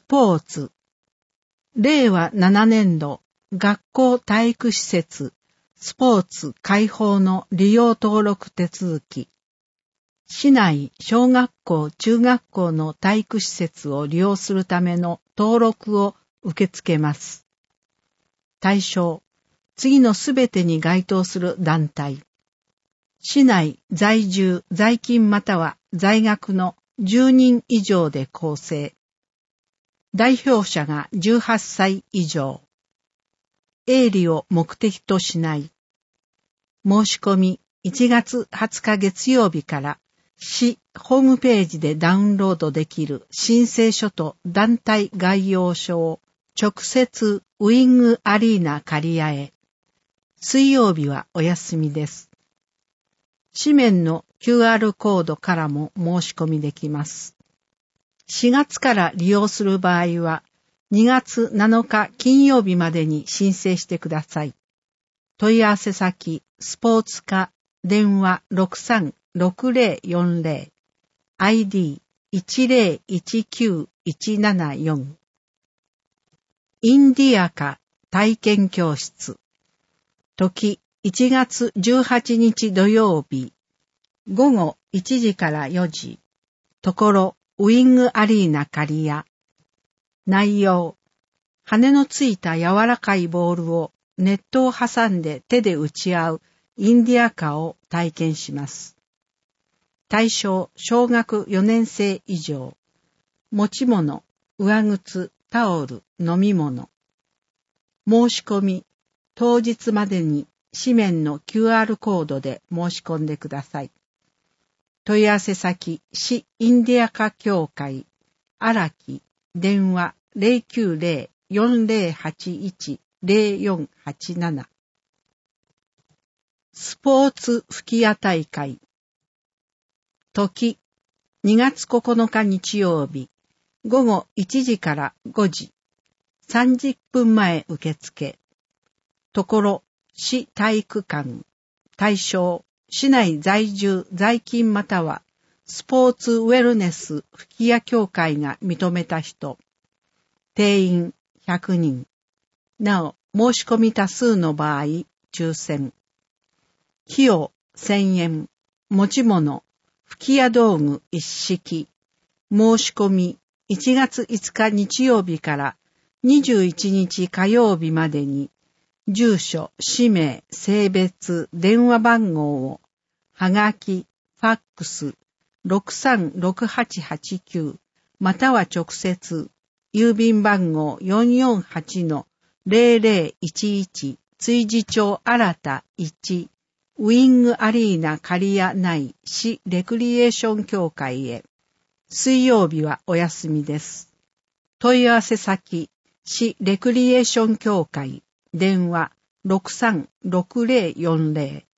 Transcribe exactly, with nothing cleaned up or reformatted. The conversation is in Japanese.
ポーツ。れいわななねんど、学校体育施設、スポーツ開放の利用登録手続き。市内小学校、中学校の体育施設を利用するための登録を受け付けます。対象、次のすべてに該当する団体。市内在住、在勤または在学のじゅうにん以上で構成。代表者がじゅうはっさい以上。営利を目的としない。申し込みいちがつはつか月曜日から市ホームページでダウンロードできる申請書と団体概要書を直接ウイングアリーナ刈谷へ。水曜日はお休みです。紙面の キューアール コードからも申し込みできます。しがつから利用する場合はにがつなのか金曜日までに申請してください。問い合わせ先、スポーツ課、電話 ろくさんろくぜろよんぜろ、アイディーいちぜろいちきゅういちななよん。インディアカ体験教室。時いちがつじゅうはちにち土曜日、ごごいちじからよじ。ところ、ウイングアリーナ刈谷。内容、羽のついた柔らかいボールをネットを挟んで手で打ち合うインディアカを体験します。対象、小学よねんせい以上。持ち物、上靴、タオル、飲み物。申し込み、当日までに紙面の キューアール コードで申し込んでください。問い合わせ先、市インディアカ協会、荒木、電話 ゼロきゅうゼロ よんゼロはちいち ゼロよんはちなな。スポーツ吹き矢大会。時、にがつここのか日曜日、ごごいちじからごじ、さんじゅっぷんまえ受付。ところ、市体育館。対象、市内在住、在勤または、スポーツウェルネス吹き矢協会が認めた人。定員ひゃくにん。なお、申し込み多数の場合、抽選。費用せんえん。持ち物、吹き矢道具一式。申し込みいちがついつか日曜日からにじゅういちにち火曜日までに、住所、氏名、性別、電話番号を、はがき、ファックス、ろくさんろくはちはちきゅう、または直接、郵便番号 よんよんはちのゼロゼロいちいち、築地町新田いち、ウィングアリーナ刈谷内市レクリエーション協会へ。水曜日はお休みです。問い合わせ先、市レクリエーション協会、電話 ろくさんろくぜろよんぜろ